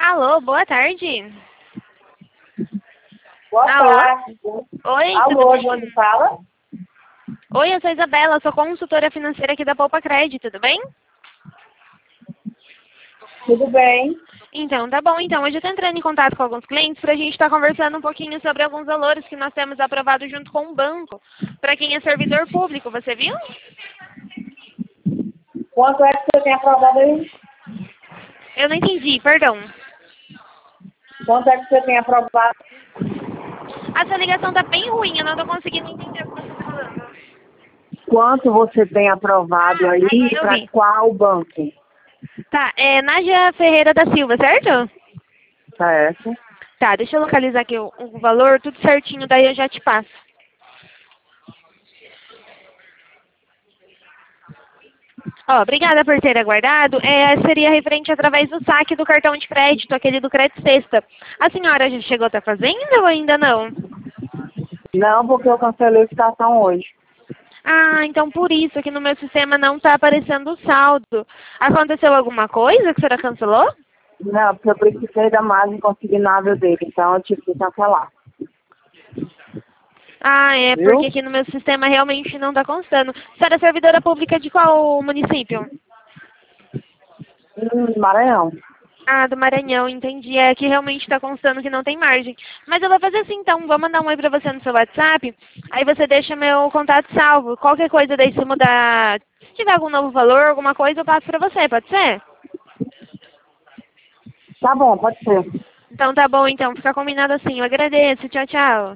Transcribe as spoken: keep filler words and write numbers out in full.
Alô, boa tarde. Boa Alô? tarde. Oi, Alô, tudo de onde bem? fala? Oi, eu sou a Isabela, sou consultora financeira aqui da Poupa Crédito, tudo bem? Tudo bem? Então, tá bom. Então, hoje eu estou entrando em contato com alguns clientes para a gente estar conversando um pouquinho sobre alguns valores que nós temos aprovado junto com o banco, para quem é servidor público, você viu? Quanto é que você tem aprovado aí? Eu não entendi, perdão. Quanto é que você tem aprovado? A sua ligação tá bem ruim, eu não estou conseguindo entender o que você está falando. Quanto você tem aprovado Ah, aí agora eu para vi. qual banco? Tá, é Nádia Ferreira da Silva, certo? Certo. Tá, deixa eu localizar aqui o, o valor, tudo certinho, daí eu já te passo. Ó, obrigada por ter aguardado. É, seria referente através do saque do cartão de crédito, aquele do Crédito Sexta. A senhora já chegou a estar fazendo ou ainda não? Não, porque eu cancelei a licitação hoje. Ah, então por isso que no meu sistema não está aparecendo o saldo. Aconteceu alguma coisa que a senhora cancelou? Não, porque eu precisei da margem consignável dele, então eu tive que cancelar. Ah, é, porque Viu? aqui no meu sistema realmente não está constando. A senhora é servidora pública de qual município? Hum, Maranhão. Ah, do Maranhão, entendi. É que realmente está constando que não tem margem. Mas eu vou fazer assim, então. Vou mandar um oi pra você no seu WhatsApp. Aí você deixa meu contato salvo. Qualquer coisa daí, se mudar, se tiver algum novo valor, alguma coisa, eu passo pra você. Pode ser? Tá bom, pode ser. Então tá bom, então. Fica combinado assim. Eu agradeço. Tchau, tchau.